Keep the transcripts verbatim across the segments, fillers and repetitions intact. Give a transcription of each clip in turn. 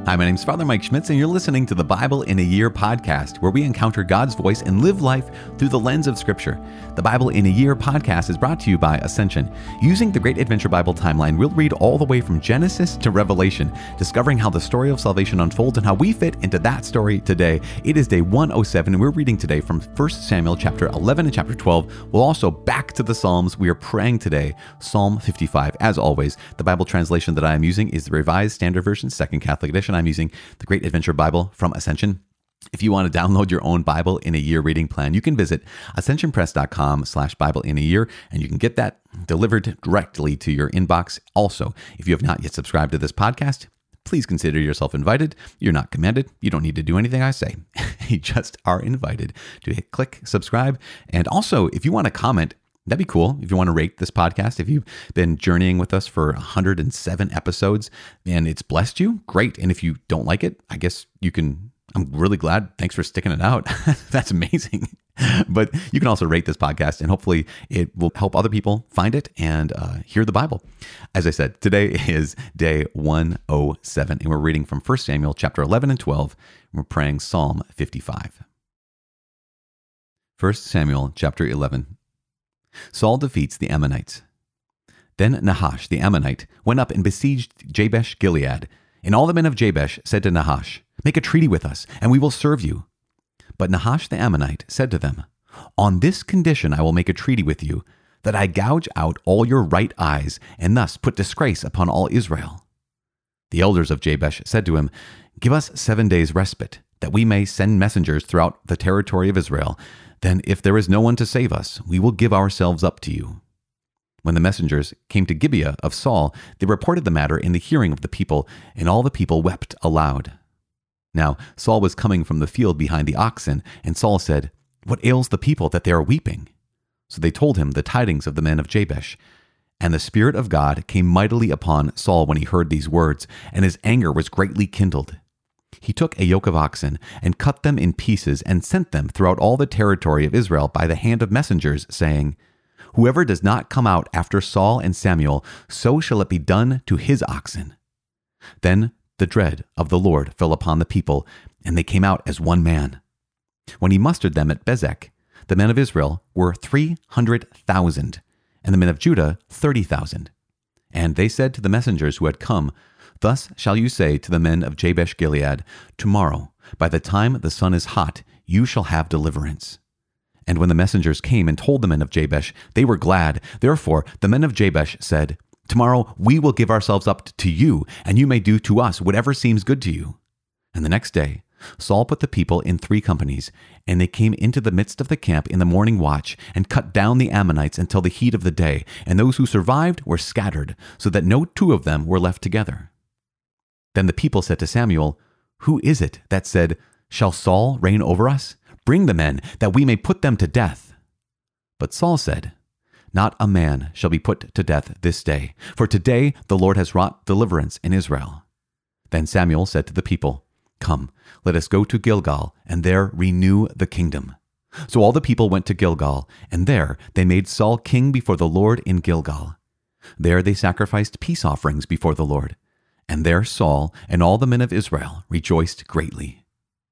Hi, my name is Father Mike Schmitz, and you're listening to the Bible in a Year podcast, where we encounter God's voice and live life through the lens of Scripture. The Bible in a Year podcast is brought to you by Ascension. Using the Great Adventure Bible timeline, we'll read all the way from Genesis to Revelation, discovering how the story of salvation unfolds and how we fit into that story today. It is day one oh seven, and we're reading today from First Samuel chapter eleven and chapter twelve. We'll also back to the Psalms. We are praying today, Psalm fifty-five. As always, the Bible translation that I am using is the Revised Standard Version, Second Catholic Edition. I'm using the Great Adventure Bible from Ascension. If you want to download your own Bible in a Year reading plan, you can visit ascensionpress.com slash Bible in a Year, and you can get that delivered directly to your inbox. Also, if you have not yet subscribed to this podcast, please consider yourself invited. You're not commanded. You don't need to do anything I say. You just are invited to hit click subscribe. And also, if you want to comment, that'd be cool. If you want to rate this podcast, if you've been journeying with us for one hundred seven episodes and it's blessed you, great. And if you don't like it, I guess you can, I'm really glad. Thanks for sticking it out. That's amazing. But you can also rate this podcast, and hopefully it will help other people find it and uh, hear the Bible. As I said, today is day one oh seven, and we're reading from First Samuel chapter eleven and twelve, and we're praying Psalm fifty-five. First Samuel chapter eleven. Saul defeats the Ammonites. Then Nahash the Ammonite went up and besieged Jabesh Gilead. And all the men of Jabesh said to Nahash, "Make a treaty with us, and we will serve you." But Nahash the Ammonite said to them, "On this condition I will make a treaty with you, that I gouge out all your right eyes, and thus put disgrace upon all Israel." The elders of Jabesh said to him, "Give us seven days' respite, that we may send messengers throughout the territory of Israel. Then if there is no one to save us, we will give ourselves up to you." When the messengers came to Gibeah of Saul, they reported the matter in the hearing of the people, and all the people wept aloud. Now Saul was coming from the field behind the oxen, and Saul said, "What ails the people that they are weeping?" So they told him the tidings of the men of Jabesh. And the Spirit of God came mightily upon Saul when he heard these words, and his anger was greatly kindled. He took a yoke of oxen and cut them in pieces and sent them throughout all the territory of Israel by the hand of messengers, saying, "Whoever does not come out after Saul and Samuel, so shall it be done to his oxen." Then the dread of the Lord fell upon the people, and they came out as one man. When he mustered them at Bezek, the men of Israel were three hundred thousand, and the men of Judah thirty thousand. And they said to the messengers who had come, "Thus shall you say to the men of Jabesh Gilead, Tomorrow, by the time the sun is hot, you shall have deliverance." And when the messengers came and told the men of Jabesh, they were glad. Therefore the men of Jabesh said, "Tomorrow we will give ourselves up to you, and you may do to us whatever seems good to you." And the next day Saul put the people in three companies, and they came into the midst of the camp in the morning watch, and cut down the Ammonites until the heat of the day, and those who survived were scattered, so that no two of them were left together. Then the people said to Samuel, "Who is it that said, 'Shall Saul reign over us? Bring the men, that we may put them to death.'" But Saul said, "Not a man shall be put to death this day, for today the Lord has wrought deliverance in Israel." Then Samuel said to the people, "Come, let us go to Gilgal, and there renew the kingdom." So all the people went to Gilgal, and there they made Saul king before the Lord in Gilgal. There they sacrificed peace offerings before the Lord. And there Saul and all the men of Israel rejoiced greatly.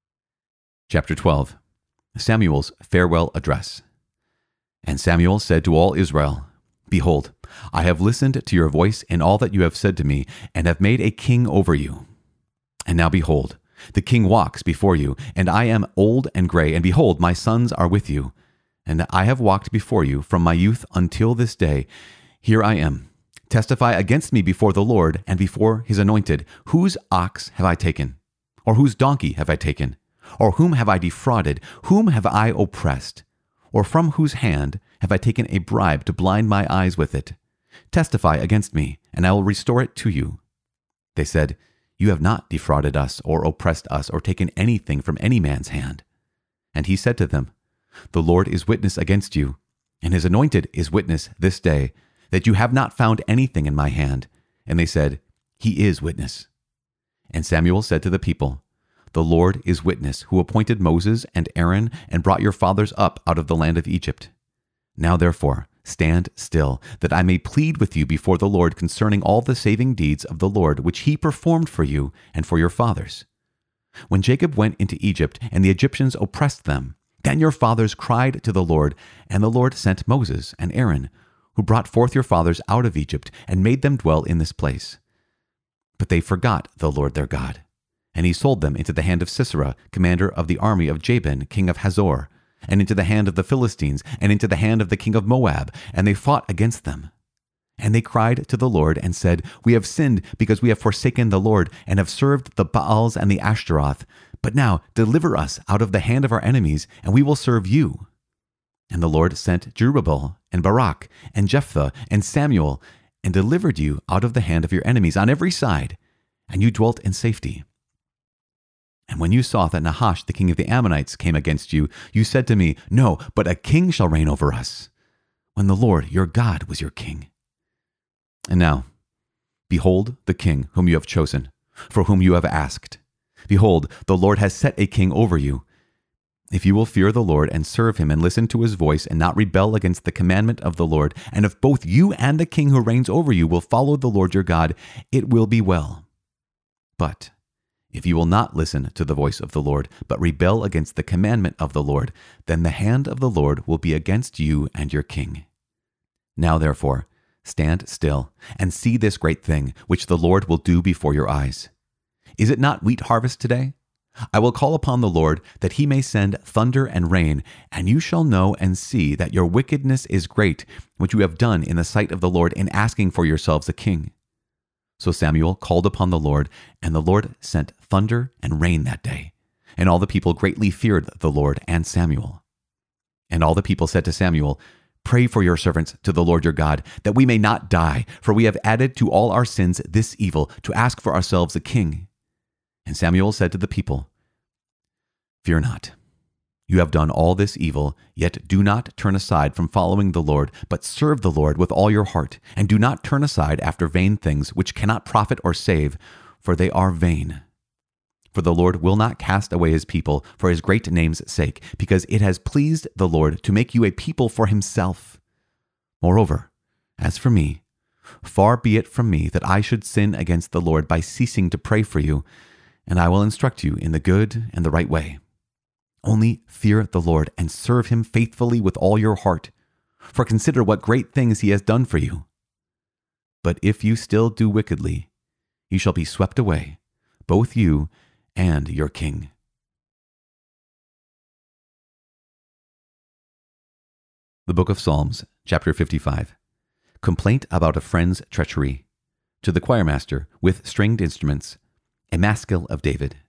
Chapter twelve. Samuel's farewell address. And Samuel said to all Israel, "Behold, I have listened to your voice in all that you have said to me, and have made a king over you. And now behold, the king walks before you, and I am old and gray, and behold, my sons are with you. And I have walked before you from my youth until this day. Here I am. Testify against me before the Lord and before his anointed. Whose ox have I taken? Or whose donkey have I taken? Or whom have I defrauded? Whom have I oppressed? Or from whose hand have I taken a bribe to blind my eyes with it? Testify against me, and I will restore it to you." They said, "You have not defrauded us, or oppressed us, or taken anything from any man's hand." And he said to them, "The Lord is witness against you, and his anointed is witness this day, that you have not found anything in my hand." And they said, "He is witness." And Samuel said to the people, "The Lord is witness, who appointed Moses and Aaron and brought your fathers up out of the land of Egypt. Now therefore, stand still, that I may plead with you before the Lord concerning all the saving deeds of the Lord which he performed for you and for your fathers. When Jacob went into Egypt and the Egyptians oppressed them, then your fathers cried to the Lord, and the Lord sent Moses and Aaron, who brought forth your fathers out of Egypt and made them dwell in this place. But they forgot the Lord their God, and he sold them into the hand of Sisera, commander of the army of Jabin, king of Hazor, and into the hand of the Philistines, and into the hand of the king of Moab, and they fought against them. And they cried to the Lord and said, We have sinned because we have forsaken the Lord, and have served the Baals and the Ashtaroth. But now deliver us out of the hand of our enemies, and we will serve you. And the Lord sent Jerubbaal, and Barak, and Jephthah, and Samuel, and delivered you out of the hand of your enemies on every side, and you dwelt in safety. And when you saw that Nahash, the king of the Ammonites, came against you, you said to me, No, but a king shall reign over us, when the Lord your God was your king. And now, behold the king whom you have chosen, for whom you have asked. Behold, the Lord has set a king over you. If you will fear the Lord and serve him and listen to his voice and not rebel against the commandment of the Lord, and if both you and the king who reigns over you will follow the Lord your God, it will be well. But if you will not listen to the voice of the Lord, but rebel against the commandment of the Lord, then the hand of the Lord will be against you and your king. Now therefore, stand still and see this great thing, which the Lord will do before your eyes. Is it not wheat harvest today? I will call upon the Lord that he may send thunder and rain, and you shall know and see that your wickedness is great, which you have done in the sight of the Lord in asking for yourselves a king. So Samuel called upon the Lord, and the Lord sent thunder and rain that day. And all the people greatly feared the Lord and Samuel. And all the people said to Samuel, Pray for your servants to the Lord your God, that we may not die, for we have added to all our sins this evil, to ask for ourselves a king. And Samuel said to the people, Fear not. You have done all this evil, yet do not turn aside from following the Lord, but serve the Lord with all your heart, and do not turn aside after vain things which cannot profit or save, for they are vain. For the Lord will not cast away his people for his great name's sake, because it has pleased the Lord to make you a people for himself. Moreover, as for me, far be it from me that I should sin against the Lord by ceasing to pray for you, and I will instruct you in the good and the right way. Only fear the Lord and serve him faithfully with all your heart, for consider what great things he has done for you. But if you still do wickedly, you shall be swept away, both you and your king. The Book of Psalms, chapter fifty-five. Complaint about a friend's treachery. To the choirmaster with stringed instruments, a maskil of David.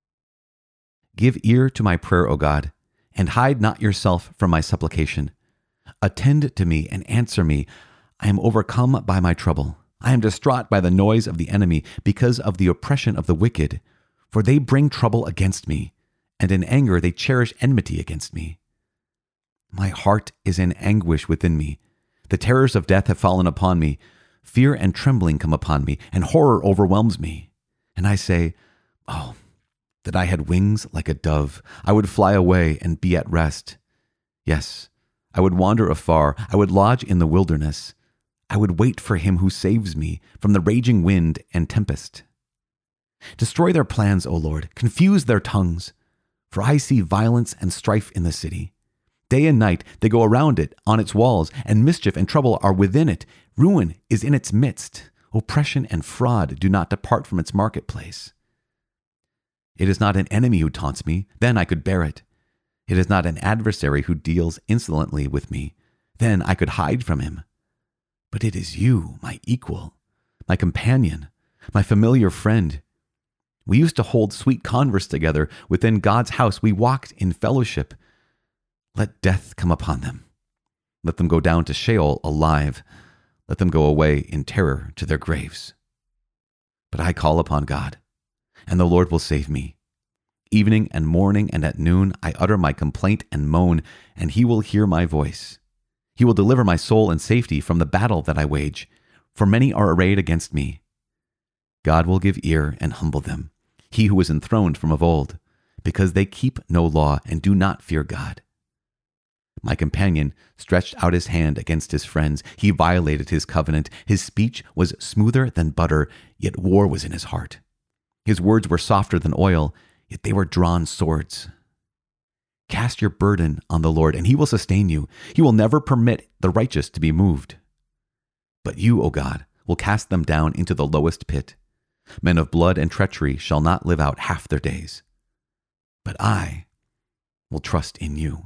Give ear to my prayer, O God, and hide not yourself from my supplication. Attend to me and answer me. I am overcome by my trouble. I am distraught by the noise of the enemy because of the oppression of the wicked, for they bring trouble against me, and in anger they cherish enmity against me. My heart is in anguish within me. The terrors of death have fallen upon me. Fear and trembling come upon me, and horror overwhelms me. And I say, Oh, that I had wings like a dove. I would fly away and be at rest. Yes, I would wander afar. I would lodge in the wilderness. I would wait for him who saves me from the raging wind and tempest. Destroy their plans, O Lord. Confuse their tongues. For I see violence and strife in the city. Day and night they go around it, on its walls, and mischief and trouble are within it. Ruin is in its midst. Oppression and fraud do not depart from its marketplace. It is not an enemy who taunts me, then I could bear it. It is not an adversary who deals insolently with me, then I could hide from him. But it is you, my equal, my companion, my familiar friend. We used to hold sweet converse together. Within God's house we walked in fellowship. Let death come upon them. Let them go down to Sheol alive. Let them go away in terror to their graves. But I call upon God, and the Lord will save me. Evening and morning and at noon I utter my complaint and moan, and he will hear my voice. He will deliver my soul in safety from the battle that I wage, for many are arrayed against me. God will give ear and humble them, he who is enthroned from of old, because they keep no law and do not fear God. My companion stretched out his hand against his friends. He violated his covenant. His speech was smoother than butter, yet war was in his heart. His words were softer than oil, yet they were drawn swords. Cast your burden on the Lord, and he will sustain you. He will never permit the righteous to be moved. But you, O God, will cast them down into the lowest pit. Men of blood and treachery shall not live out half their days. But I will trust in you.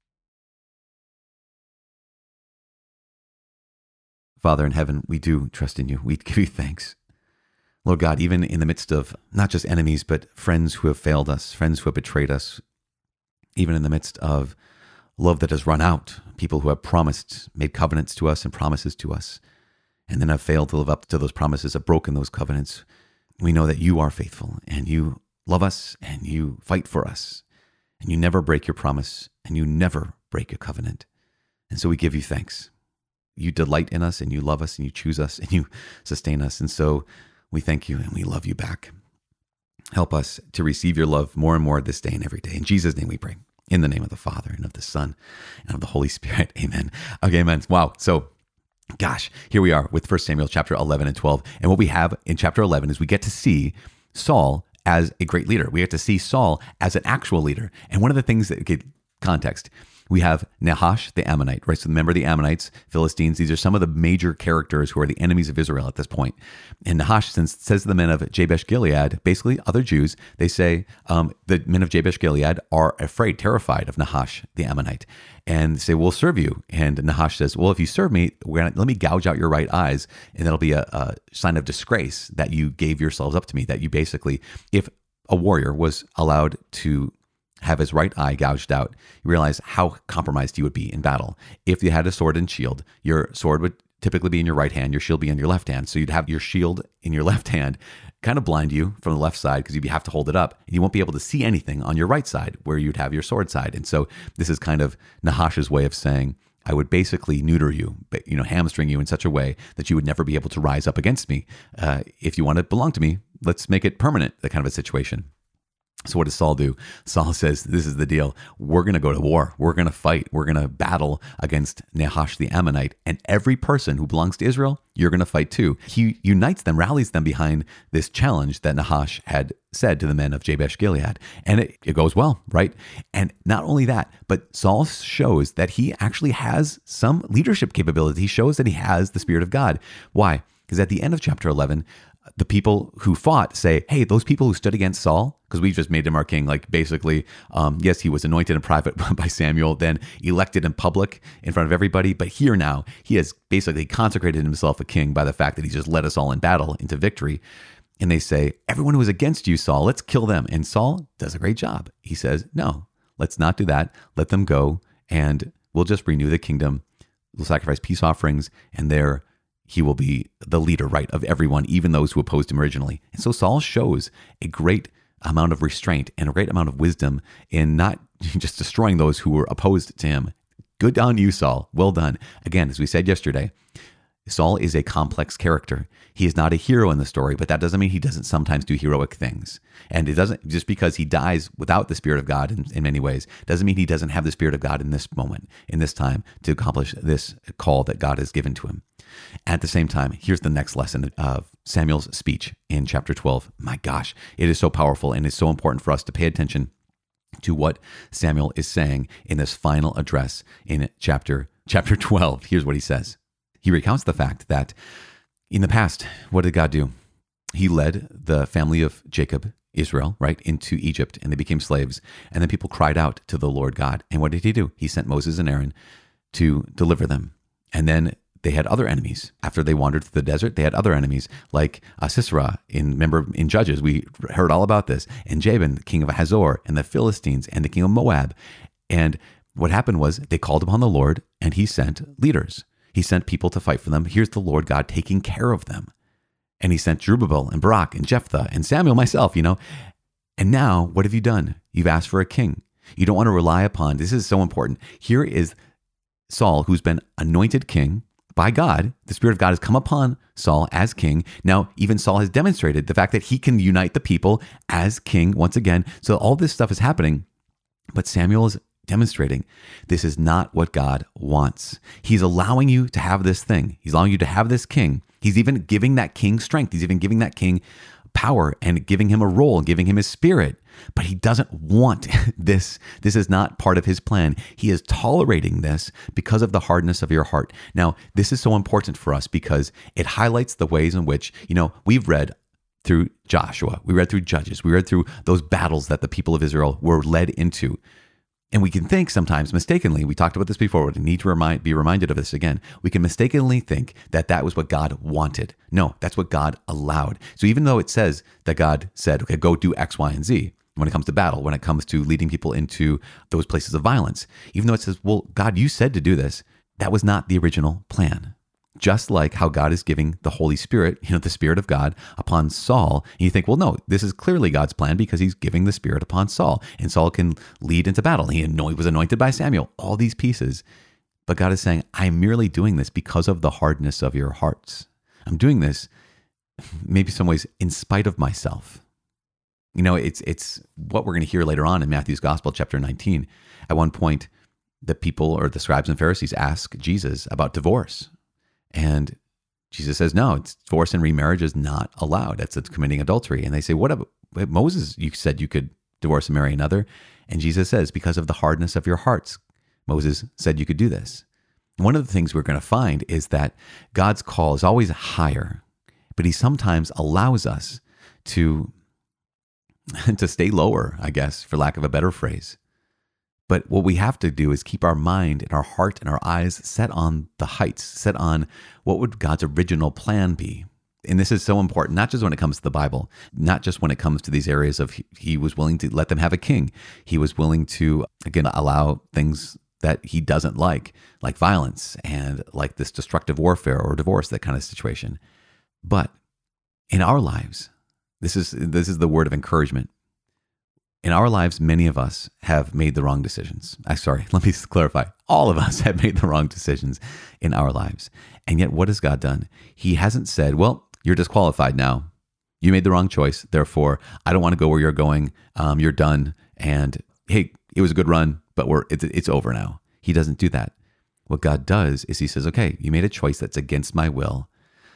Father in heaven, we do trust in you. We give you thanks. Lord God, even in the midst of not just enemies, but friends who have failed us, friends who have betrayed us, even in the midst of love that has run out, people who have promised, made covenants to us and promises to us, and then have failed to live up to those promises, have broken those covenants, we know that you are faithful and you love us and you fight for us and you never break your promise and you never break a covenant. And so we give you thanks. You delight in us and you love us and you choose us and you sustain us. And so we thank you and we love you back. Help us to receive your love more and more this day and every day. In Jesus' name we pray. In the name of the Father and of the Son and of the Holy Spirit. Amen. Okay, amen. Wow. So gosh, here we are with First Samuel chapter eleven and twelve. And what we have in chapter eleven is we get to see Saul as a great leader. We get to see Saul as an actual leader. And one of the things that, okay, context, we have Nahash, the Ammonite, right? So remember the Ammonites, Philistines, these are some of the major characters who are the enemies of Israel at this point. And Nahash since, says to the men of Jabesh Gilead, basically other Jews, they say um, the men of Jabesh Gilead are afraid, terrified of Nahash, the Ammonite, and say, we'll serve you. And Nahash says, well, if you serve me, we're gonna, let me gouge out your right eyes, and that'll be a, a sign of disgrace that you gave yourselves up to me, that you basically, if a warrior was allowed to have his right eye gouged out, you realize how compromised you would be in battle. If you had a sword and shield, your sword would typically be in your right hand, your shield be in your left hand. So you'd have your shield in your left hand, kind of blind you from the left side because you'd have to hold it up. And you won't be able to see anything on your right side where you'd have your sword side. And so this is kind of Nahash's way of saying, I would basically neuter you, you know, hamstring you in such a way that you would never be able to rise up against me. Uh, if you want to belong to me, let's make it permanent, that kind of a situation. So what does Saul do? Saul says, this is the deal. We're going to go to war. We're going to fight. We're going to battle against Nahash the Ammonite. And every person who belongs to Israel, you're going to fight too. He unites them, rallies them behind this challenge that Nahash had said to the men of Jabesh Gilead. And it, it goes well, right? And not only that, but Saul shows that he actually has some leadership capability. He shows that he has the Spirit of God. Why? Because at the end of chapter eleven, the people who fought say, hey, those people who stood against Saul, because we just made him our king, like basically, um, yes, he was anointed in private by Samuel, then elected in public in front of everybody. But here now, he has basically consecrated himself a king by the fact that he just led us all in battle into victory. And they say, everyone who is against you, Saul, let's kill them. And Saul does a great job. He says, no, let's not do that. Let them go and we'll just renew the kingdom. We'll sacrifice peace offerings and there he will be the leader, right, of everyone, even those who opposed him originally. And so Saul shows a great amount of restraint and a great amount of wisdom in not just destroying those who were opposed to him. Good on you, Saul. Well done. Again, as we said yesterday, Saul is a complex character. He is not a hero in the story, but that doesn't mean he doesn't sometimes do heroic things. And it doesn't, just because he dies without the Spirit of God in, in many ways, doesn't mean he doesn't have the Spirit of God in this moment, in this time, to accomplish this call that God has given to him. At the same time, here's the next lesson of Samuel's speech in chapter twelve. My gosh, it is so powerful and it's so important for us to pay attention to what Samuel is saying in this final address in chapter, chapter twelve. Here's what he says. He recounts the fact that in the past, what did God do? He led the family of Jacob, Israel, right, into Egypt, and they became slaves. And then people cried out to the Lord God. And what did he do? He sent Moses and Aaron to deliver them. And then they had other enemies. After they wandered through the desert, they had other enemies like uh, Sisera. In, remember, in Judges, we heard all about this. And Jabin, king of Hazor, and the Philistines, and the king of Moab. And what happened was they called upon the Lord, and he sent leaders. He sent people to fight for them. Here's the Lord God taking care of them. And he sent Zerubbabel and Barak and Jephthah and Samuel myself, you know. And now, what have you done? You've asked for a king. You don't want to rely upon, this is so important. Here is Saul, who's been anointed king by God. The Spirit of God has come upon Saul as king. Now, even Saul has demonstrated the fact that he can unite the people as king once again. So all this stuff is happening. But Samuel is demonstrating this is not what God wants. He's allowing you to have this thing. He's allowing you to have this king. He's even giving that king strength. He's even giving that king power and giving him a role, giving him his spirit. But he doesn't want this. This is not part of his plan. He is tolerating this because of the hardness of your heart. Now, this is so important for us because it highlights the ways in which, you know, we've read through Joshua, we read through Judges, we read through those battles that the people of Israel were led into. And we can think sometimes mistakenly, we talked about this before, we need to remind, be reminded of this again. We can mistakenly think that that was what God wanted. No, that's what God allowed. So even though it says that God said, okay, go do X, Y, and Z, when it comes to battle, when it comes to leading people into those places of violence, even though it says, well, God, you said to do this, that was not the original plan. Just like how God is giving the Holy Spirit, you know, the Spirit of God upon Saul. And you think, well, no, this is clearly God's plan because he's giving the Spirit upon Saul. And Saul can lead into battle. He was anointed by Samuel, all these pieces. But God is saying, I'm merely doing this because of the hardness of your hearts. I'm doing this, maybe some ways, in spite of myself. You know, it's it's what we're going to hear later on in Matthew's Gospel, chapter nineteen. At one point, the people or the scribes and Pharisees ask Jesus about divorce. And Jesus says, no, it's divorce and remarriage is not allowed. That's committing adultery. And they say, what about Moses? You said you could divorce and marry another. And Jesus says, because of the hardness of your hearts, Moses said you could do this. One of the things we're going to find is that God's call is always higher, but he sometimes allows us to, to stay lower, I guess, for lack of a better phrase. But what we have to do is keep our mind and our heart and our eyes set on the heights, set on what would God's original plan be. And this is so important, not just when it comes to the Bible, not just when it comes to these areas of he, he was willing to let them have a king. He was willing to, again, allow things that he doesn't like, like violence and like this destructive warfare or divorce, that kind of situation. But in our lives, this is this is the word of encouragement. In our lives, many of us have made the wrong decisions. I sorry, let me clarify. All of us have made the wrong decisions in our lives. And yet, what has God done? He hasn't said, well, you're disqualified now. You made the wrong choice. Therefore, I don't want to go where you're going. Um, you're done. And hey, it was a good run, but we're it's, it's over now. He doesn't do that. What God does is he says, okay, you made a choice that's against my will.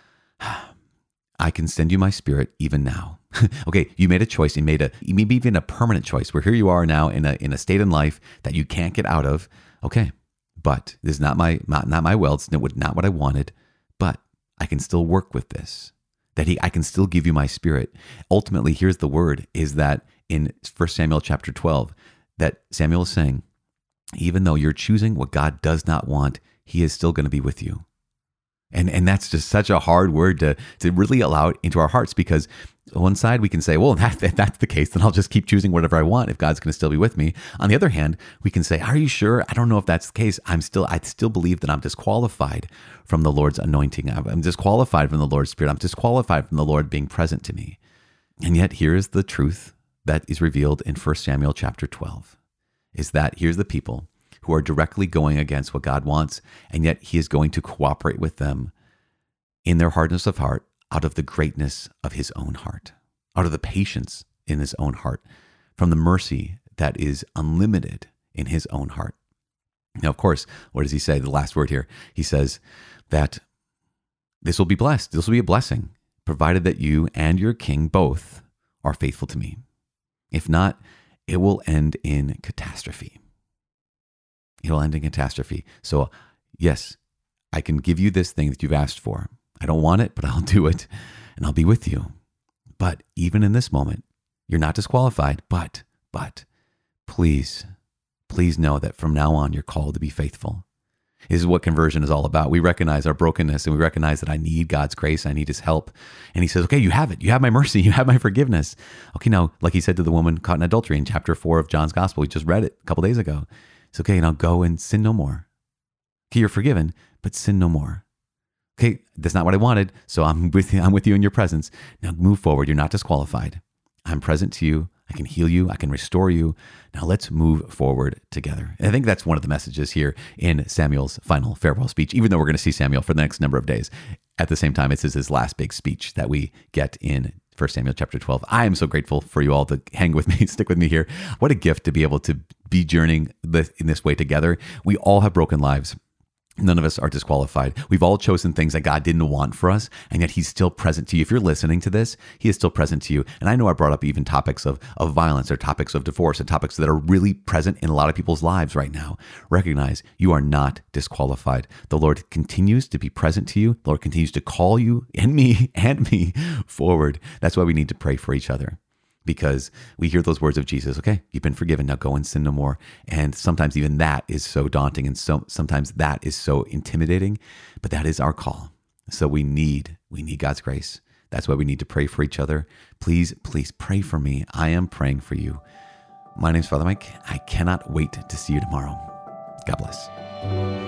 I can send you my spirit even now. Okay, you made a choice. You made a maybe even a permanent choice where here you are now in a in a state in life that you can't get out of. Okay, but this is not my not, not my will. It's not what I wanted. But I can still work with this. That he I can still give you my spirit. Ultimately, here's the word: is that in First Samuel chapter twelve, that Samuel is saying, even though you're choosing what God does not want, he is still going to be with you. And and that's just such a hard word to to really allow it into our hearts, because on one side we can say, well, that, if that's the case, then I'll just keep choosing whatever I want if God's going to still be with me. On the other hand, we can say, are you sure? I don't know if that's the case. I'm still, I still believe that I'm disqualified from the Lord's anointing. I'm disqualified from the Lord's Spirit. I'm disqualified from the Lord being present to me. And yet here is the truth that is revealed in First Samuel chapter twelve, is that here's the people who are directly going against what God wants, and yet he is going to cooperate with them in their hardness of heart, out of the greatness of his own heart, out of the patience in his own heart, from the mercy that is unlimited in his own heart. Now, of course, what does he say? The last word here, he says that this will be blessed. This will be a blessing, provided that you and your king both are faithful to me. If not, it will end in catastrophe. It'll end in catastrophe. So, yes, I can give you this thing that you've asked for. I don't want it, but I'll do it, and I'll be with you. But even in this moment, you're not disqualified, but, but, please, please know that from now on, you're called to be faithful. This is what conversion is all about. We recognize our brokenness, and we recognize that I need God's grace, I need his help. And he says, okay, you have it. You have my mercy. You have my forgiveness. Okay, now, like he said to the woman caught in adultery in chapter four of John's Gospel, we just read it a couple days ago. It's okay, now go and sin no more. Okay, you're forgiven, but sin no more. Okay, that's not what I wanted, so I'm with you, I'm with you in your presence. Now move forward. You're not disqualified. I'm present to you. I can heal you. I can restore you. Now let's move forward together. And I think that's one of the messages here in Samuel's final farewell speech, even though we're going to see Samuel for the next number of days. At the same time, this is his last big speech that we get in First Samuel chapter twelve. I am so grateful for you all to hang with me, stick with me here. What a gift to be able to be journeying this, in this way together. We all have broken lives. None of us are disqualified. We've all chosen things that God didn't want for us, and yet he's still present to you. If you're listening to this, he is still present to you. And I know I brought up even topics of, of violence or topics of divorce and topics that are really present in a lot of people's lives right now. Recognize you are not disqualified. The Lord continues to be present to you. The Lord continues to call you and me and me forward. That's why we need to pray for each other. Because we hear those words of Jesus, okay, you've been forgiven, now go and sin no more. And sometimes even that is so daunting, and so sometimes that is so intimidating, but that is our call. So we need, we need God's grace. That's why we need to pray for each other. Please, please pray for me. I am praying for you. My name's Father Mike. I cannot wait to see you tomorrow. God bless.